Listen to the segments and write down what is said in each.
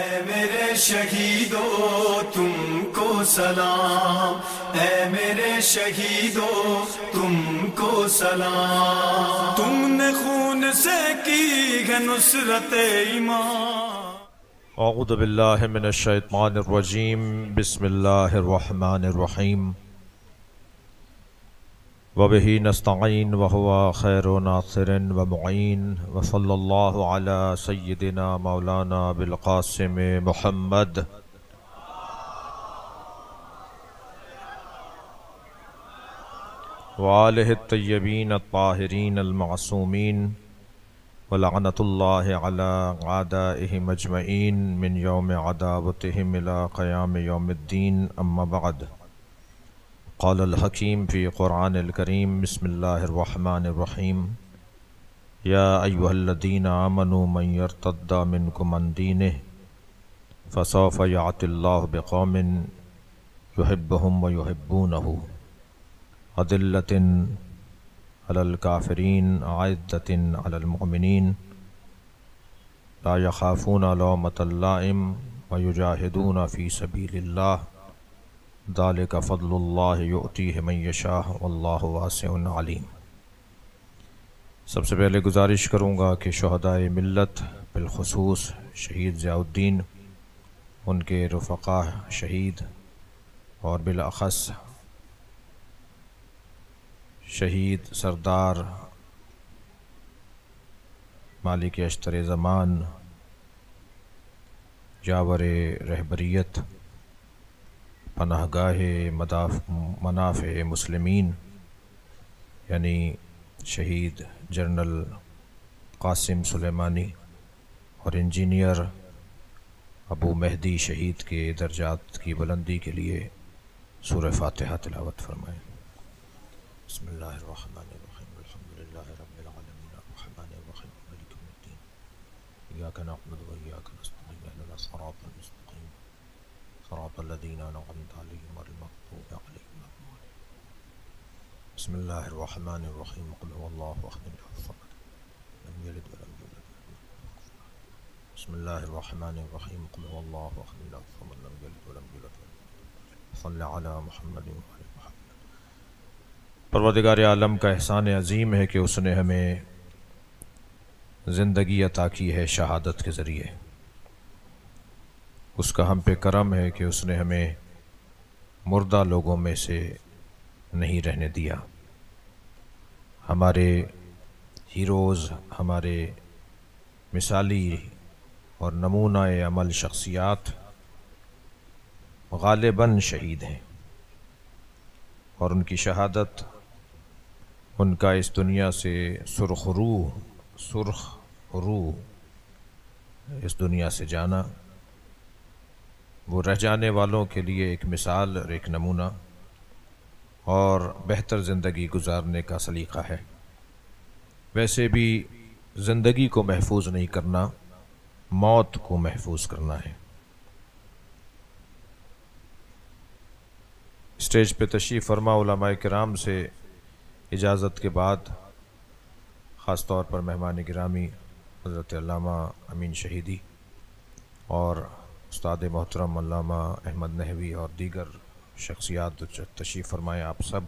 میرے شہیدو تم کو سلام، اے میرے شہیدو تم کو سلام، تم نے خون سے کی ہے نصرت ایمان۔ اعوذ باللہ من الشیطان الرجیم، بسم اللہ الرحمن الرحیم، وبہ نستعین وہو خیر ناصر ومعین، وصلی اللہ علی سیدنا مولانا بالقاسم محمد وآلہ الطیبین الطاہرین المعصومین، ولعنۃ اللہ علی اعدائہم اجمعین من یوم عداوتہم الی قیام یوم الدین، اما بعد۔ قال الحکیم فی قرآن الکریم، بسم اللہ الرحمن الرحیم، یا ایہا الذین آمنوا من یرتد منکم عن دینہ فسوف یأتی اللہ بقوم یحبہم ویحبونہ، اذلۃ علی الکافرین اعزۃ علی المؤمنین، لا یخافون لومۃ لائم ویجاہدون فی سبیل اللہ، ذالک فضل اللہ یؤتیہ من یشاء واللہ واسع علیم۔ سب سے پہلے گزارش کروں گا کہ شہدائے ملت، بالخصوص شہید ضیاء الدین، ان کے رفقا شہید، اور بالاخص شہید سردار مالک اشتر زمان، جاور رہبریت، پناہ گاہ منافع مسلمین، یعنی شہید جنرل قاسم سلیمانی اور انجینئر ابو مہدی شہید کے درجات کی بلندی کے لیے سورہ فاتحہ تلاوت فرمائیں۔ بسم اللہ الرحمن الرحیم، الحمد للہ رب العالمین، الرحمن الرحیم، مالک یوم الدین، ایاک نعبد و ایاک نستعین، اہدنا الصراط المستقیم، صراط الذین انعمت علیہم غیر المغضوب علیہم ولا الضالین۔ بسم اللہ الرحمن الرحیم، قل هو اللہ احد الصمد لم یلد ولم یولد ولم یکن له کفوا احد۔ بسم اللہ الرحمن الرحیم، قل هو اللہ احد الصمد لم یلد ولم یولد ولم یکن له کفوا احد۔ صلی علی محمد وعلی محمد۔ پروردگار عالم کا احسان عظیم ہے کہ اس نے ہمیں زندگی عطا کی ہے شہادت کے ذریعے، اس کا ہم پہ کرم ہے کہ اس نے ہمیں مردہ لوگوں میں سے نہیں رہنے دیا۔ ہمارے ہیروز، ہمارے مثالی اور نمونہ عمل شخصیات غالباً شہید ہیں، اور ان کی شہادت، ان کا اس دنیا سے سرخ روح اس دنیا سے جانا، وہ رہ جانے والوں کے لیے ایک مثال اور ایک نمونہ اور بہتر زندگی گزارنے کا سلیقہ ہے۔ ویسے بھی زندگی کو محفوظ نہیں کرنا، موت کو محفوظ کرنا ہے۔ اسٹیج پہ تشریف فرما علماء کرام سے اجازت کے بعد، خاص طور پر مہمان گرامی حضرت علامہ امین شہیدی اور استاد محترم علامہ احمد نحوی اور دیگر شخصیات تشریف فرمائیں، آپ سب،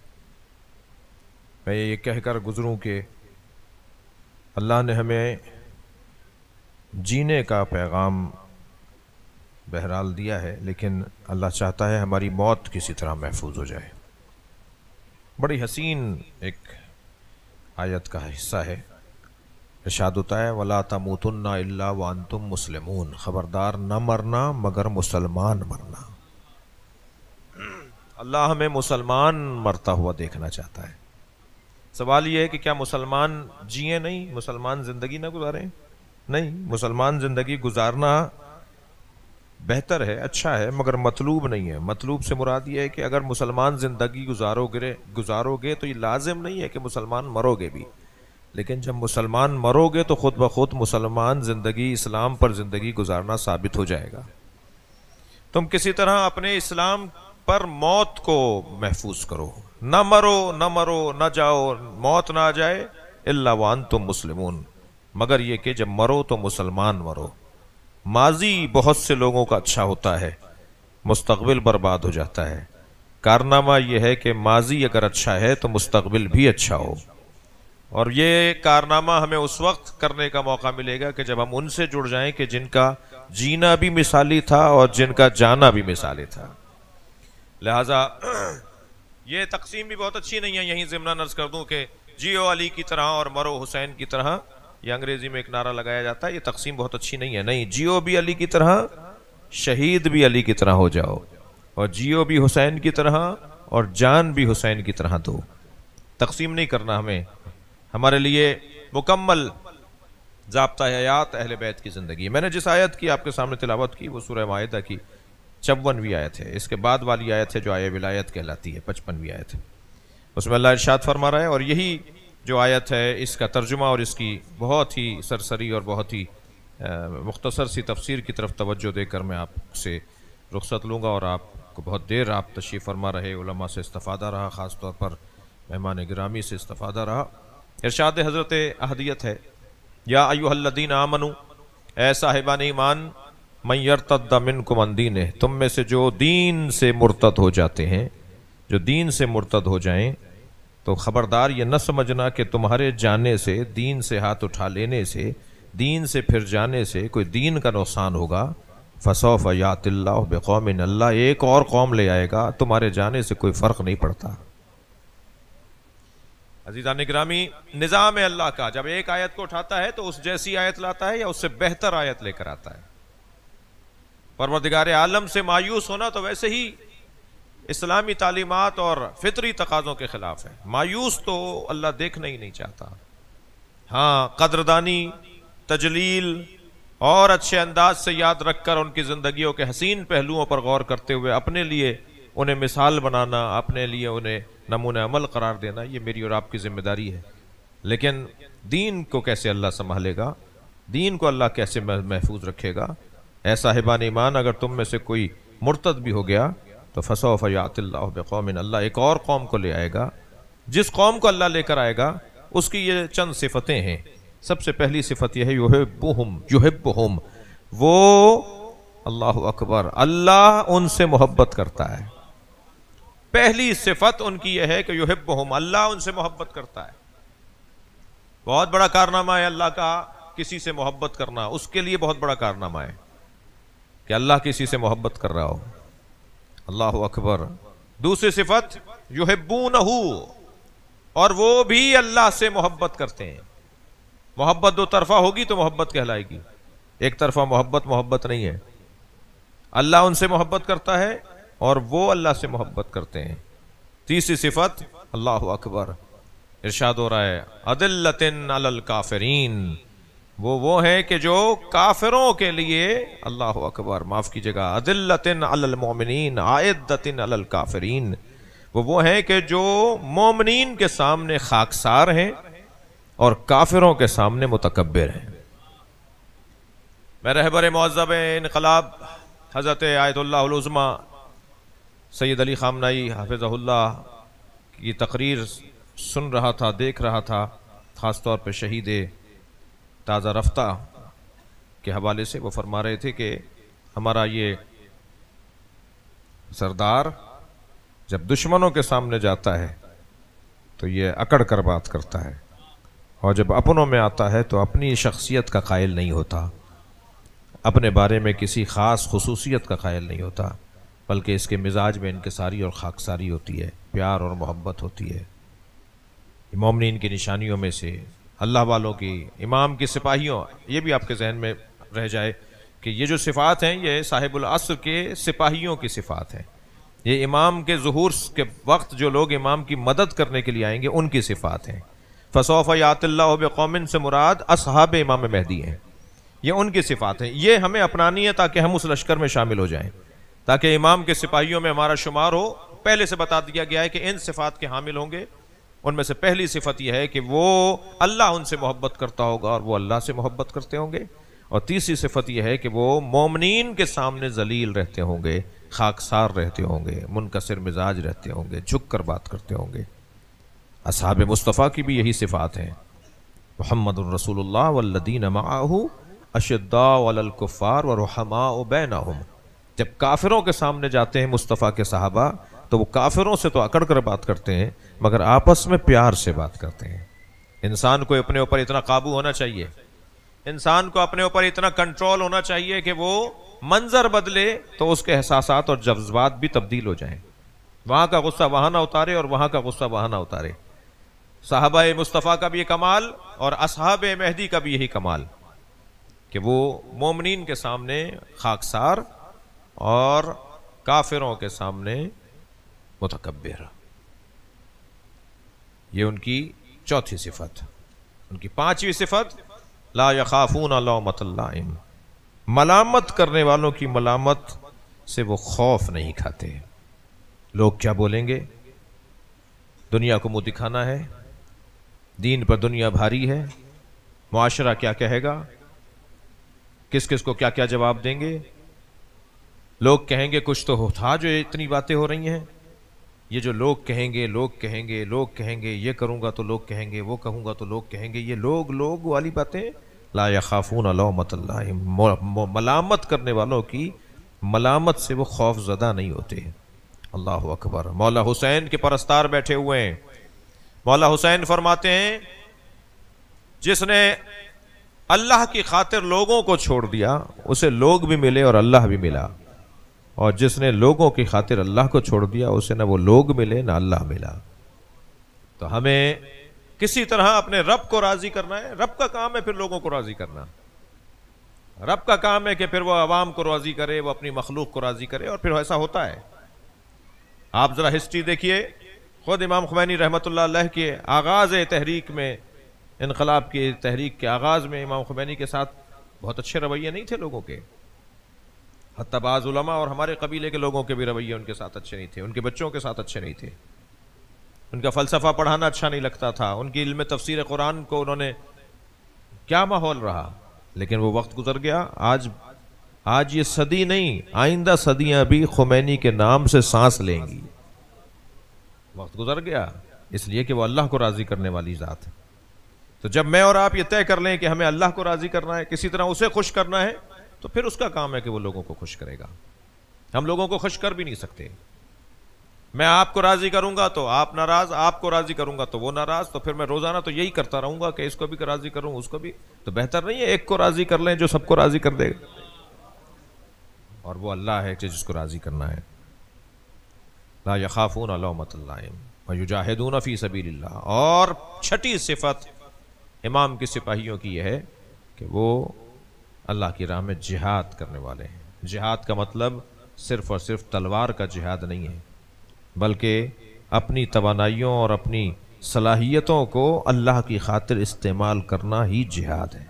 میں یہ کہہ کر گزروں کہ اللہ نے ہمیں جینے کا پیغام بہرحال دیا ہے، لیکن اللہ چاہتا ہے ہماری موت کسی طرح محفوظ ہو جائے۔ بڑی حسین ایک آیت کا حصہ ہے، ارشاد ہوتا ہے وَلَا تَمُوتُنَّ إِلَّا وَأَنْتُمْ مُسْلِمُونَ، خبردار نہ مرنا مگر مسلمان مرنا۔ اللہ ہمیں مسلمان مرتا ہوا دیکھنا چاہتا ہے۔ سوال یہ ہے کہ کیا مسلمان جئیں نہیں، مسلمان زندگی نہ گزاریں؟ نہیں، مسلمان زندگی گزارنا بہتر ہے، اچھا ہے، مگر مطلوب نہیں ہے۔ مطلوب سے مراد یہ ہے کہ اگر مسلمان زندگی گزارو گے تو یہ لازم نہیں ہے کہ مسلمان مرو گے بھی، لیکن جب مسلمان مرو گے تو خود بخود مسلمان زندگی، اسلام پر زندگی گزارنا ثابت ہو جائے گا۔ تم کسی طرح اپنے اسلام پر موت کو محفوظ کرو، نہ مرو نہ جاؤ، موت نہ آ جائے الا وانتم مسلمون، مگر یہ کہ جب مرو تو مسلمان مرو۔ ماضی بہت سے لوگوں کا اچھا ہوتا ہے، مستقبل برباد ہو جاتا ہے۔ کارنامہ یہ ہے کہ ماضی اگر اچھا ہے تو مستقبل بھی اچھا ہو، اور یہ کارنامہ ہمیں اس وقت کرنے کا موقع ملے گا کہ جب ہم ان سے جڑ جائیں کہ جن کا جینا بھی مثالی تھا اور جن کا جانا بھی مثالی تھا۔ لہذا یہ تقسیم بھی بہت اچھی نہیں ہے۔ یہیں ضمن عرض کر دوں کہ جیو علی کی طرح اور مرو حسین کی طرح، یہ انگریزی میں ایک نعرہ لگایا جاتا ہے، یہ تقسیم بہت اچھی نہیں ہے۔ نہیں، جیو بھی علی کی طرح، شہید بھی علی کی طرح ہو جاؤ، اور جیو بھی حسین کی طرح اور جان بھی حسین کی طرح دو۔ تقسیم نہیں کرنا ہمیں، ہمارے لیے مکمل ضابطہ حیات اہل بیت کی زندگی۔ میں نے جس آیت کی آپ کے سامنے تلاوت کی وہ سورہ مائدہ کی 54ویں آیت ہے، اس کے بعد والی آیت ہے جو آیہ ولایت کہلاتی ہے، 55ویں آیت ہے۔ اس میں اللہ ارشاد فرما رہا ہے، اور یہی جو آیت ہے اس کا ترجمہ اور اس کی بہت ہی سرسری اور بہت ہی مختصر سی تفسیر کی طرف توجہ دے کر میں آپ سے رخصت لوں گا، اور آپ کو بہت دیر آپ تشریف فرما رہے، علماء سے استفادہ رہا، خاص طور پر مہمان گرامی سے استفادہ رہا۔ ارشاد حضرت احدیت ہے، یا ایھا الذین آمنوا، اے صاحبان ایمان، من یرتد منکم عن دینہ، تم میں سے جو دین سے مرتد ہو جاتے ہیں، جو دین سے مرتد ہو جائیں، تو خبردار یہ نہ سمجھنا کہ تمہارے جانے سے، دین سے ہاتھ اٹھا لینے سے، دین سے پھر جانے سے کوئی دین کا نقصان ہوگا۔ فسوف یأتی اللہ بقوم، اللہ ایک اور قوم لے آئے گا، تمہارے جانے سے کوئی فرق نہیں پڑتا۔ عزیزان گرامی، نظام اللہ کا جب ایک آیت کو اٹھاتا ہے تو اس جیسی آیت لاتا ہے یا اس سے بہتر آیت لے کر آتا ہے۔ پروردگار عالم سے مایوس ہونا تو ویسے ہی اسلامی تعلیمات اور فطری تقاضوں کے خلاف ہے۔ مایوس تو اللہ دیکھنا ہی نہیں چاہتا۔ ہاں، قدردانی، تجلیل اور اچھے انداز سے یاد رکھ کر ان کی زندگیوں کے حسین پہلوؤں پر غور کرتے ہوئے اپنے لیے انہیں مثال بنانا، اپنے لیے انہیں نمونہ عمل قرار دینا، یہ میری اور آپ کی ذمہ داری ہے۔ لیکن دین کو کیسے اللہ سنبھالے گا، دین کو اللہ کیسے محفوظ رکھے گا؟ اے صاحبان ایمان، اگر تم میں سے کوئی مرتد بھی ہو گیا تو فسوف یأتی اللہ بقوم، اللہ ایک اور قوم کو لے آئے گا۔ جس قوم کو اللہ لے کر آئے گا اس کی یہ چند صفتیں ہیں۔ سب سے پہلی صفت یہ ہے یحبہم، وہ اللہ اکبر، اللہ ان سے محبت کرتا ہے۔ پہلی صفت ان کی یہ ہے کہ یحبہم، اللہ ان سے محبت کرتا ہے۔ بہت بڑا کارنامہ ہے اللہ کا کسی سے محبت کرنا، اس کے لیے بہت بڑا کارنامہ ہے کہ اللہ کسی سے محبت کر رہا ہو۔ اللہ اکبر۔ دوسری صفت یحبونہ، اور وہ بھی اللہ سے محبت کرتے ہیں۔ محبت دو طرفہ ہوگی تو محبت کہلائے گی، ایک طرفہ محبت نہیں ہے۔ اللہ ان سے محبت کرتا ہے اور وہ اللہ سے محبت کرتے ہیں۔ تیسری صفت اللہ اکبر، ارشاد ہو رہا ہے اذلۃ علی الکافرین، وہ ہیں کہ جو کافروں کے لیے، اللہ اکبر، معاف کیجئے گا، اذلۃ علی المؤمنین اعدۃ علی الکافرین، وہ ہیں کہ جو مومنین کے سامنے خاکسار ہیں اور کافروں کے سامنے متکبر ہیں۔ میں رہبر معظم انقلاب حضرت آیت اللہ العظمی سید علی خامنہئی حافظہ اللہ کی تقریر سن رہا تھا، دیکھ رہا تھا، خاص طور پہ شہید تازہ رفتہ کے حوالے سے۔ وہ فرما رہے تھے کہ ہمارا یہ سردار جب دشمنوں کے سامنے جاتا ہے تو یہ اکڑ کر بات کرتا ہے، اور جب اپنوں میں آتا ہے تو اپنی شخصیت کا قائل نہیں ہوتا، اپنے بارے میں کسی خاص خصوصیت کا قائل نہیں ہوتا، بلکہ اس کے مزاج میں انکساری اور خاکساری ہوتی ہے، پیار اور محبت ہوتی ہے۔ مومنین کی نشانیوں میں سے، اللہ والوں کی، امام کی سپاہیوں، یہ بھی آپ کے ذہن میں رہ جائے کہ یہ جو صفات ہیں یہ صاحب العصر کے سپاہیوں کی صفات ہیں۔ یہ امام کے ظہور کے وقت جو لوگ امام کی مدد کرنے کے لیے آئیں گے ان کی صفات ہیں۔ فسوف یأتی اللہ بقوم سے مراد اصحاب امام مہدی ہیں، یہ ان کی صفات ہیں۔ یہ ہمیں اپنانی ہے تاکہ ہم اس لشکر میں شامل ہو جائیں، تاکہ امام کے سپاہیوں میں ہمارا شمار ہو۔ پہلے سے بتا دیا گیا ہے کہ ان صفات کے حامل ہوں گے۔ ان میں سے پہلی صفت یہ ہے کہ وہ اللہ ان سے محبت کرتا ہوگا اور وہ اللہ سے محبت کرتے ہوں گے، اور تیسری صفت یہ ہے کہ وہ مومنین کے سامنے ذلیل رہتے ہوں گے، خاکسار رہتے ہوں گے، منکسر مزاج رہتے ہوں گے، جھک کر بات کرتے ہوں گے۔ اصحاب مصطفیٰ کی بھی یہی صفات ہیں۔ محمد رسول اللہ والذین معہ اشداء علی الکفار ورحماء بینہم. جب کافروں کے سامنے جاتے ہیں مصطفیٰ کے صحابہ تو وہ کافروں سے تو اکڑ کر بات کرتے ہیں مگر آپس میں پیار سے بات کرتے ہیں. انسان کو اپنے اوپر اتنا قابو ہونا چاہیے، انسان کو اپنے اوپر اتنا کنٹرول ہونا چاہیے کہ وہ منظر بدلے تو اس کے احساسات اور جذبات بھی تبدیل ہو جائیں. وہاں کا غصہ وہاں نہ اتارے اور وہاں کا غصہ وہاں نہ اتارے. صحابہ مصطفیٰ کا بھی یہ کمال اور اصحاب مہدی کا بھی یہی کمال کہ وہ مومنین کے سامنے خاکسار اور کافروں کے سامنے متکبر. یہ ان کی چوتھی صفت. ان کی پانچویں صفت لا یخافون لومۃ لائم. ملامت کرنے والوں کی ملامت سے وہ خوف نہیں کھاتے. لوگ کیا بولیں گے، دنیا کو منہ دکھانا ہے، دین پر دنیا بھاری ہے، معاشرہ کیا کہے گا، کس کس کو کیا کیا جواب دیں گے. لوگ کہیں گے کچھ تو تھا جو اتنی باتیں ہو رہی ہیں. یہ جو لوگ کہیں گے لوگ کہیں گے لوگ کہیں گے، یہ کروں گا تو لوگ کہیں گے، وہ کہوں گا تو لوگ کہیں گے، یہ لوگ والی باتیں. لا یخافون لومۃ لائم. ملامت کرنے والوں کی ملامت سے وہ خوف زدہ نہیں ہوتے. اللہ اکبر. مولا حسین کے پرستار بیٹھے ہوئے ہیں. مولا حسین فرماتے ہیں جس نے اللہ کی خاطر لوگوں کو چھوڑ دیا اسے لوگ بھی ملے اور اللہ بھی ملا، اور جس نے لوگوں کی خاطر اللہ کو چھوڑ دیا اسے نہ وہ لوگ ملے نہ اللہ ملا. تو ہمیں کسی طرح اپنے رب کو راضی کرنا ہے. رب کا کام ہے پھر لوگوں کو راضی کرنا. رب کا کام ہے کہ پھر وہ عوام کو راضی کرے، وہ اپنی مخلوق کو راضی کرے، اور پھر ایسا ہوتا ہے. آپ ذرا ہسٹری دیکھیے. خود امام خمینی رحمۃ اللہ علیہ کے آغاز تحریک میں، انقلاب کی تحریک کے آغاز میں امام خمینی کے ساتھ بہت اچھے رویے نہیں تھے لوگوں کے. حتیٰ بعض علماء اور ہمارے قبیلے کے لوگوں کے بھی رویے ان کے ساتھ اچھے نہیں تھے، ان کے بچوں کے ساتھ اچھے نہیں تھے. ان کا فلسفہ پڑھانا اچھا نہیں لگتا تھا. ان کی علم تفسیر قرآن کو انہوں نے کیا ماحول رہا. لیکن وہ وقت گزر گیا. آج یہ صدی نہیں، آئندہ صدیاں بھی خمینی کے نام سے سانس لیں گی. وقت گزر گیا اس لیے کہ وہ اللہ کو راضی کرنے والی ذات ہے. تو جب میں اور آپ یہ طے کر لیں کہ ہمیں اللہ کو راضی کرنا ہے، کسی طرح اسے خوش کرنا ہے، تو پھر اس کا کام ہے کہ وہ لوگوں کو خوش کرے گا. ہم لوگوں کو خوش کر بھی نہیں سکتے. میں آپ کو راضی کروں گا تو آپ ناراض، آپ کو راضی کروں گا تو وہ ناراض، تو پھر میں روزانہ تو یہی کرتا رہوں گا کہ اس کو بھی راضی کروں اس کو بھی. تو بہتر نہیں ہے ایک کو راضی کر لیں جو سب کو راضی کر دے گا، اور وہ اللہ ہے کہ جس کو راضی کرنا ہے. لا یخافون لومۃ لائم ویجاہدون فی سبیل اللہ. اور چھٹی صفت امام کی سپاہیوں کی یہ ہے کہ وہ اللہ کی راہ میں جہاد کرنے والے ہیں. جہاد کا مطلب صرف اور صرف تلوار کا جہاد نہیں ہے، بلکہ اپنی توانائیوں اور اپنی صلاحیتوں کو اللہ کی خاطر استعمال کرنا ہی جہاد ہے.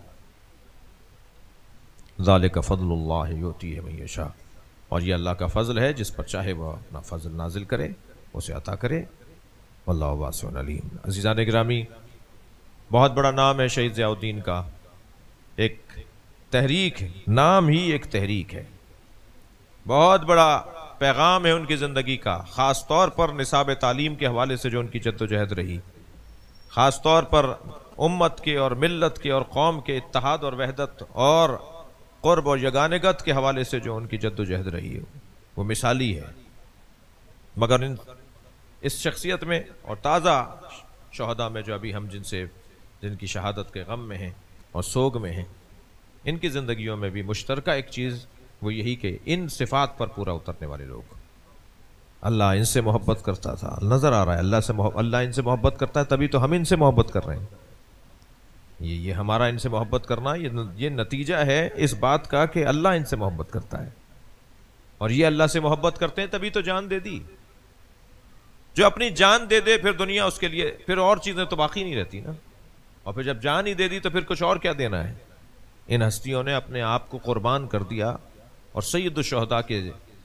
ذالک فضل اللہ یؤتیہ من یشاء. اور یہ اللہ کا فضل ہے، جس پر چاہے وہ اپنا فضل نازل کرے، اسے عطا کرے. واللہ واسع علیم. عزیزان گرامی، بہت بڑا نام ہے شہید ضیاء الدین کا. ایک تحریک ہے، نام ہی ایک تحریک ہے. بہت بڑا پیغام ہے ان کی زندگی کا، خاص طور پر نصاب تعلیم کے حوالے سے جو ان کی جدوجہد رہی، خاص طور پر امت کے اور ملت کے اور قوم کے اتحاد اور وحدت اور قرب اور یگانگت کے حوالے سے جو ان کی جدوجہد رہی ہے، وہ مثالی ہے. مگر اس شخصیت میں اور تازہ شہداء میں جو ابھی ہم جن کی شہادت کے غم میں ہیں اور سوگ میں ہیں، ان کی زندگیوں میں بھی مشترکہ ایک چیز وہ یہی کہ ان صفات پر پورا اترنے والے لوگ. اللہ ان سے محبت کرتا تھا، نظر آ رہا ہے اللہ ان سے محبت کرتا ہے، تبھی تو ہم ان سے محبت کر رہے ہیں. یہ ہمارا ان سے محبت کرنا یہ نتیجہ ہے اس بات کا کہ اللہ ان سے محبت کرتا ہے، اور یہ اللہ سے محبت کرتے ہیں تبھی تو جان دے دی. جو اپنی جان دے دے پھر دنیا اس کے لیے پھر اور چیزیں تو باقی نہیں رہتی نا. اور پھر جب جان ہی دے دی تو پھر کچھ اور کیا دینا ہے. ان ہستیوں نے اپنے آپ کو قربان کر دیا اور سید الشہداء کے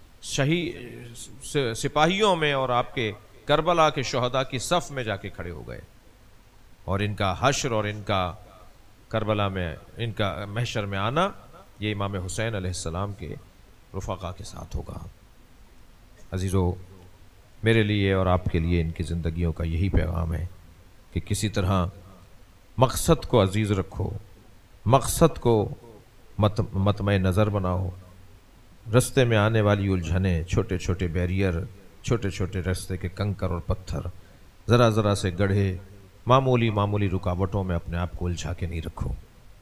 سپاہیوں میں اور آپ کے کربلا کے شہداء کی صف میں جا کے کھڑے ہو گئے. اور ان کا حشر اور ان کا کربلا میں ان کا محشر میں آنا یہ امام حسین علیہ السلام کے رفقا کے ساتھ ہوگا. عزیزو، میرے لیے اور آپ کے لیے ان کی زندگیوں کا یہی پیغام ہے کہ کسی طرح مقصد کو عزیز رکھو، مقصد کو مطمع نظر بناؤ، رستے میں آنے والی الجھنیں، چھوٹے چھوٹے بیریئر، چھوٹے چھوٹے رستے کے کنکر اور پتھر، ذرا ذرا سے گڑھے، معمولی رکاوٹوں میں اپنے آپ کو الجھا کے نہیں رکھو۔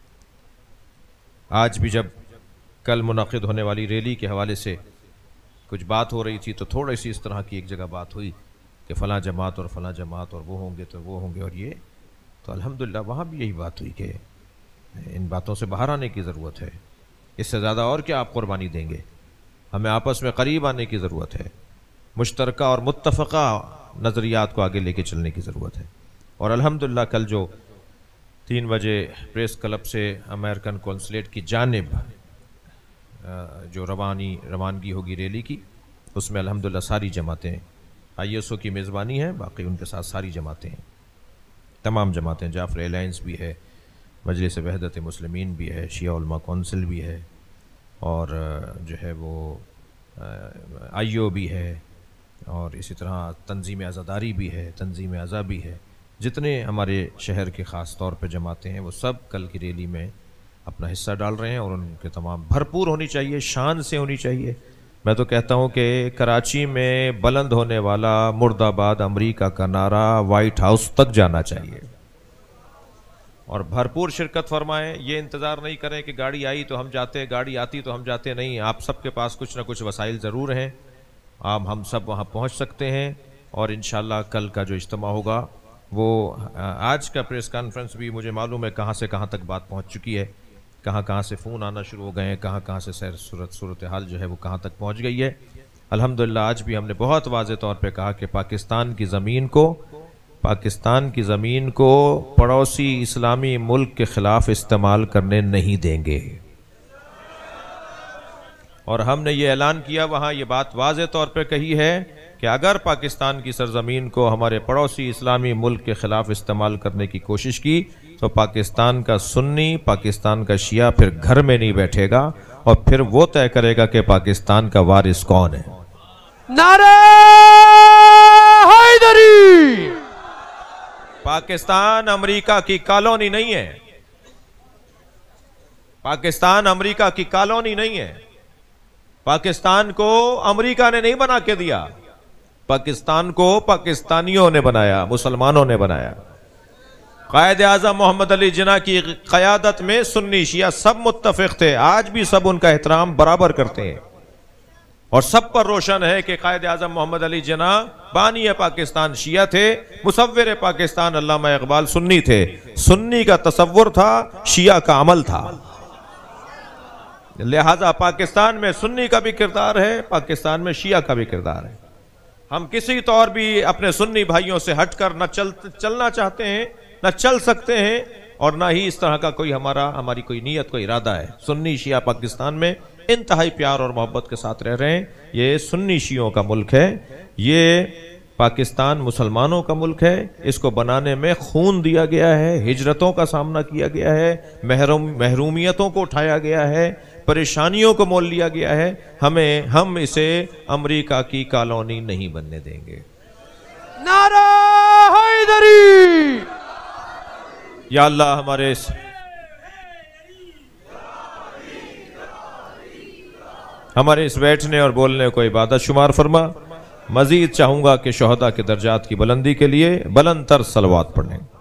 آج بھی جب کل منعقد ہونے والی ریلی کے حوالے سے کچھ بات ہو رہی تھی تو تھوڑی سی اس طرح کی ایک جگہ بات ہوئی کہ فلاں جماعت اور فلاں جماعت اور وہ ہوں گے تو وہ ہوں گے اور یہ، تو الحمدللہ وہاں بھی یہی بات ہوئی کہ ان باتوں سے باہر آنے کی ضرورت ہے۔ اس سے زیادہ اور کیا آپ قربانی دیں گے؟ ہمیں آپس میں قریب آنے کی ضرورت ہے، مشترکہ اور متفقہ نظریات کو آگے لے کے چلنے کی ضرورت ہے۔ اور الحمدللہ کل جو 3 بجے پریس کلب سے امریکن کونسلیٹ کی جانب جو روانگی ہوگی ریلی کی، اس میں الحمدللہ ساری جماعتیں، ISO کی میزبانی ہے، باقی ان کے ساتھ ساری جماعتیں ہیں، تمام جماعتیں، جعفر الائنس بھی ہے، مجلس وحدت مسلمین بھی ہے، شیعہ علماء کونسل بھی ہے، اور جو ہے وہ IO بھی ہے، اور اسی طرح تنظیم عزاداری بھی ہے، تنظیم عزا بھی ہے۔ جتنے ہمارے شہر کے خاص طور پہ جماعتیں ہیں وہ سب کل کی ریلی میں اپنا حصہ ڈال رہے ہیں، اور ان کے تمام بھرپور ہونی چاہیے، شان سے ہونی چاہیے۔ میں تو کہتا ہوں کہ کراچی میں بلند ہونے والا مرد آباد امریکہ کا نعرہ وائٹ ہاؤس تک جانا چاہیے، اور بھرپور شرکت فرمائیں۔ یہ انتظار نہیں کریں کہ گاڑی آئی تو ہم جاتے، گاڑی آتی تو ہم جاتے، نہیں، آپ سب کے پاس کچھ نہ کچھ وسائل ضرور ہیں، ہم سب وہاں پہنچ سکتے ہیں، اور انشاءاللہ کل کا جو اجتماع ہوگا وہ آج کا پریس کانفرنس بھی مجھے معلوم ہے کہاں سے کہاں تک بات پہنچ چکی ہے، کہاں سے فون آنا شروع ہو گئے ہیں، کہاں سے صورتحال جو ہے وہ کہاں تک پہنچ گئی ہے۔ الحمدللہ آج بھی ہم نے بہت واضح طور پہ کہا کہ پاکستان کی زمین کو پڑوسی اسلامی ملک کے خلاف استعمال کرنے نہیں دیں گے، اور ہم نے یہ اعلان کیا، وہاں یہ بات واضح طور پہ کہی ہے کہ اگر پاکستان کی سرزمین کو ہمارے پڑوسی اسلامی ملک کے خلاف استعمال کرنے کی کوشش کی تو پاکستان کا سنی، پاکستان کا شیعہ پھر گھر میں نہیں بیٹھے گا، اور پھر وہ طے کرے گا کہ پاکستان کا وارث کون ہے۔ نعرہ حیدری! پاکستان امریکہ کی کالونی نہیں ہے، پاکستان امریکہ کی کالونی نہیں ہے، پاکستان کو امریکہ نے نہیں بنا کے دیا، پاکستان کو پاکستانیوں نے بنایا، مسلمانوں نے بنایا۔ قائد اعظم محمد علی جناح کی قیادت میں سنی شیعہ سب متفق تھے، آج بھی سب ان کا احترام برابر کرتے ہیں، اور سب پر روشن ہے کہ قائد اعظم محمد علی جناح بانی پاکستان شیعہ تھے، مصور پاکستان علامہ اقبال سنی تھے، سنی کا تصور تھا، شیعہ کا عمل تھا، لہذا پاکستان میں سنی کا بھی کردار ہے، پاکستان میں شیعہ کا بھی کردار ہے۔ ہم کسی طور بھی اپنے سنی بھائیوں سے ہٹ کر نہ چلنا چاہتے ہیں، نہ چل سکتے ہیں، اور نہ ہی اس طرح کا ہماری کوئی نیت، کوئی ارادہ ہے۔ سنی شیعہ پاکستان میں انتہائی پیار اور محبت کے ساتھ رہ رہے ہیں۔ یہ سنی شیعوں کا ملک ہے، یہ پاکستان مسلمانوں کا ملک ہے، اس کو بنانے میں خون دیا گیا ہے، ہجرتوں کا سامنا کیا گیا ہے، محرومیتوں کو اٹھایا گیا ہے، پریشانیوں کو مول لیا گیا ہے، ہم اسے امریکہ کی کالونی نہیں بننے دیں گے۔ نعرہ حیدری! یا اللہ ہمارے اس بیٹھنے اور بولنے کو عبادت شمار فرما۔ مزید چاہوں گا کہ شہداء کے درجات کی بلندی کے لیے بلند تر صلوات پڑھیں۔